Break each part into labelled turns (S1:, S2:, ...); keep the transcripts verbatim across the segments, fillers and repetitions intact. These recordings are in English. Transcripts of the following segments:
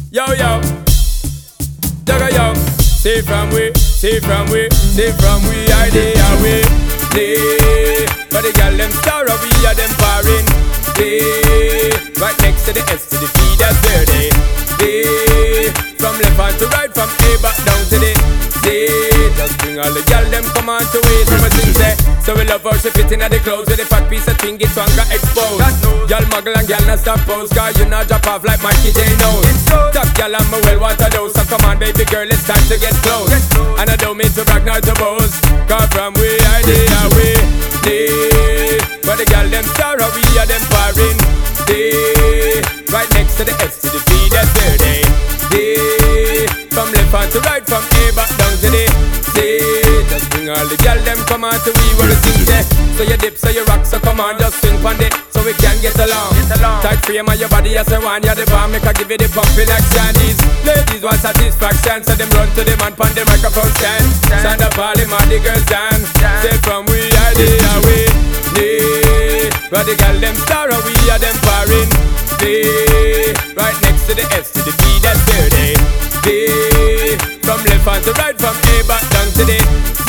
S1: Yo, yo, Jaga yo. Say from we, say from we, say from we, I day away. Day, but the girl them star, we are them foreign. Day, right next to the S to the P, that's where they. Day, from left hand to right, from A back down to the Z. Just bring all the girl them come on to it. So we sing say, so we love how she fit in at the clothes with a fat piece of thing, it's one got exposed. Girl muggle and girl not stop pose, cause you not drop off like Mikey J knows. Top girl I'm a well want to do, so come on baby girl, it's time to get close. And I don't mean to brag nor to boast, cause from we I day away. Day, but the girl them star, we are them foreign. Day, right next to the S to the P, that's where they. Day, from left hand to right, from A back down to the Z. Just bring all the girl them come on to we what we sing say. So you dip, so you rock, so come on, just swing on it, so we can get along. Get along. Tight frame of your body as a one, you're the bomb, make I give you the pumping like Shandy's. Ladies want satisfaction, so them run to the man pon the microphone stand. Stand up all them all the girls dance. Say from we are the away. Day, but the girl them star, we are them foreign. Day, right next to the S to the P, that's where they. Day, from left hand to right, from A back down to the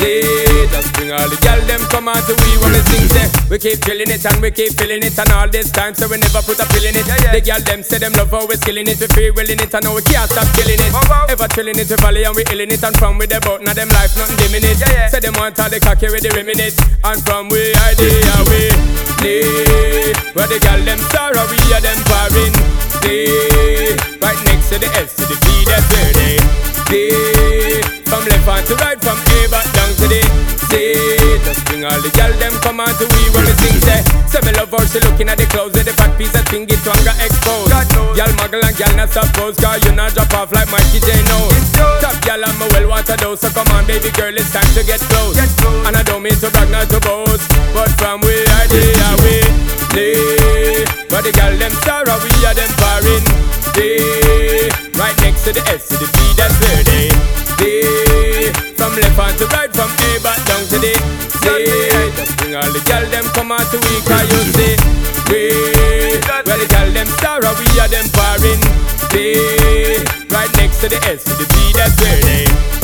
S1: Z. Just bring all the girl them come on to we when we sing say. We keep drilling it and we keep feeling it, and all this time so we never put a pill in it. Yeah, yeah. The girl them say them love how we skilling it, we feel willing it, and now we can't stop killing it. Oh, wow. Ever chilling it, we volley and we illing it, and from with the boat, now them life nothing dimming it. Yeah, yeah. Say them want all the cocky with the rim in it, and from we I day away. Day, where the girl them star, we are them foreign. Day, right next to the S to the P, that's where they. Day, from left hand to right, from A back down to the Z. Just bring all the girl them come on to we when we sing say. Say me love how she looking at the clothes with the fat piece of thing, it one got exposed. Girl muggle and girl not suppose, cause you not drop off like Mikey J knows. Top girl I'm a well want to do, so come on baby girl, it's time to get close. Get close. And I don't mean to brag nor to boast, but from we I day away. Day, but the girl them star, we are them foreign. Day, right next to the S to the P, that's where they. Day, from left hand to right, from A back down to the Z. Just bring all the girl them come on to we, cause you say we, where the girl them star, we are them foreign. Day, right next to the S to the P, that's where they.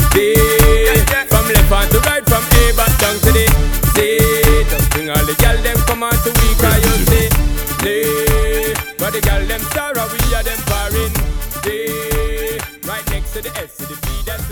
S1: Day, from left hand to right, from A back down to the Z. Just bring all the girl them come on to we, cause you say, where the girl them star, we are them foreign.